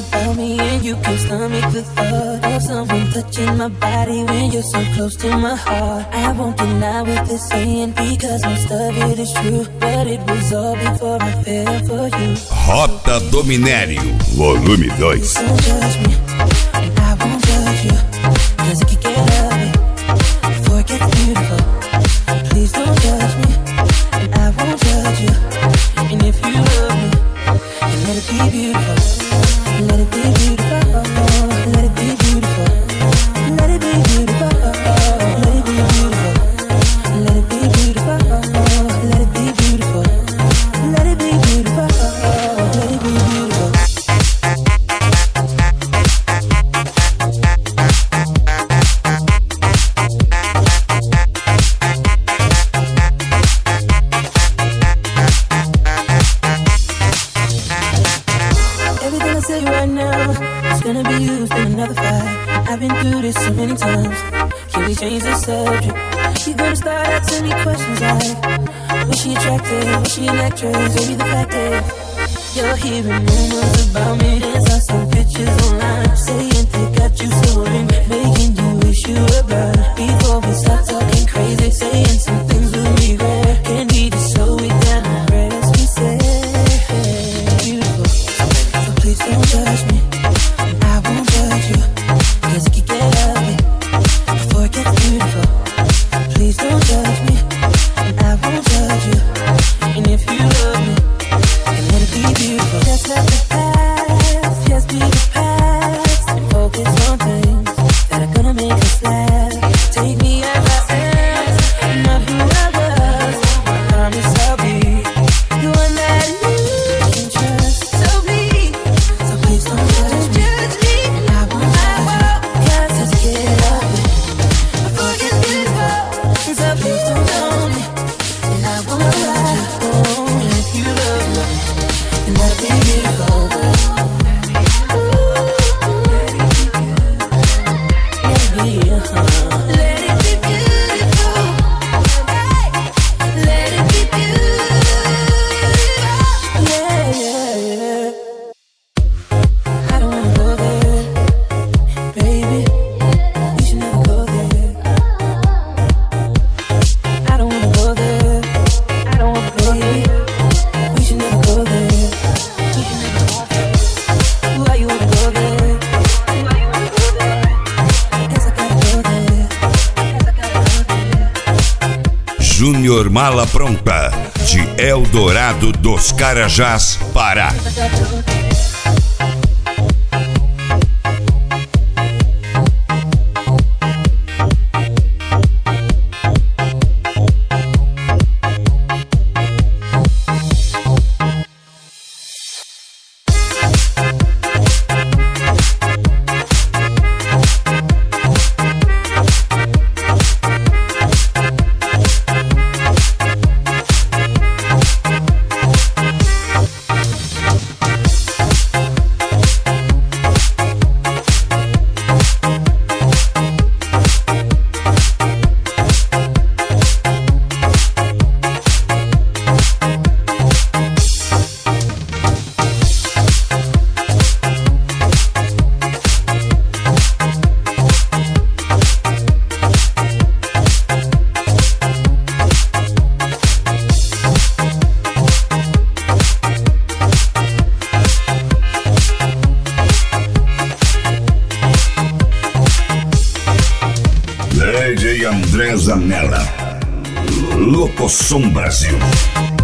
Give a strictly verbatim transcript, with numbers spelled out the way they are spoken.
about me, and you can stomach the thought of someone touching my body when you're so close to my heart. I won't deny what they're saying because most of it is true, but it was all before I fell for you. Rota Dominério, volume dois. Don't judge me, and I won't judge you, cause it could get ugly before it gets beautiful. Please don't judge me, and I won't judge you. And if you love me, then let it be beautiful. Let it be beautiful. Let it be beautiful. Let it be beautiful. Let it be beautiful. Let it be beautiful. Let it be beautiful. Let it be beautiful. Let it be beautiful. Everything I say right now is gonna be used in another fight. I've been through this so many times. Can we change the subject? You're gonna start asking me questions like, was she attractive? Was she an actress? Maybe the fact is you're hearing rumors about me. There's saw some pictures online saying they got you soaring, making you wish you were blind. Before we start talking crazy, saying some things we'll regret. Can we just slow it down and rest? We say beautiful, so please don't judge me, and I won't judge you, cause it could get ugly before it gets beautiful. Please don't judge me, and I won't judge you. And if you love me, then let it be beautiful. Just let the past just be the past, and focus on things that are gonna make us laugh. Take me as I am, not who I was. I promise I'll be the one that you can trust. So please, so please don't judge me, and I won't judge you, cause it's get ugly before it gets beautiful. So please don't judge me, and I won't judge you. Oh, and if you love me, then let it be beautiful. Let it be, uh-huh. Let it be beautiful. Hey, let it be beautiful. Yeah, yeah, yeah. I don't wanna go there, baby. You should never go there. I don't wanna go there. I don't wanna go there. We should never go there. We should never go there. Why you wanna go there? Why you wanna go there? Guess I gotta go there. Guess I gotta go there. Júnior Mala Pronta, de Eldorado dos Carajás, Pará. D J André Zanella, Locosom Brasil.